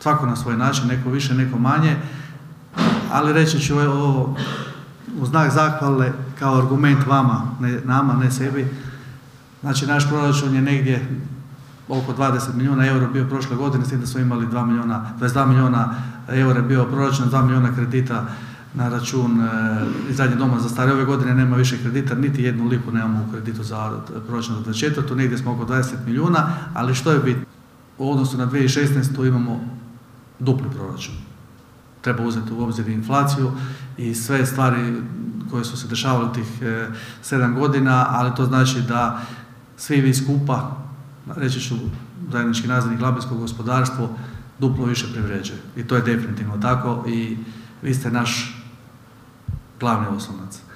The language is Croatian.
svako na svoj način, neko više, neko manje, ali reći ću ovo u znak zahvale kao argument vama, nama, ne sebi. Znači, naš proračun je negdje oko 20 milijuna eura bio prošle godine, s tim da smo imali 22 milijuna eura bio proračun, 2 milijuna kredita na račun izgradnje doma za stare. Ove godine nema više kredita, niti jednu lipu nemamo u kreditu za proračun za 2024. Negdje smo oko 20 milijuna, ali što je bitno? U odnosu na 2016. imamo dupli proračun. Treba uzeti u obzir inflaciju i sve stvari koje su se dešavale u tih 7 godina, ali to znači da svi vi skupa, reći ću zajednički nazivnik labinsko gospodarstvo, duplo više privređuje. I to je definitivno tako i vi ste naš glavni oslonac.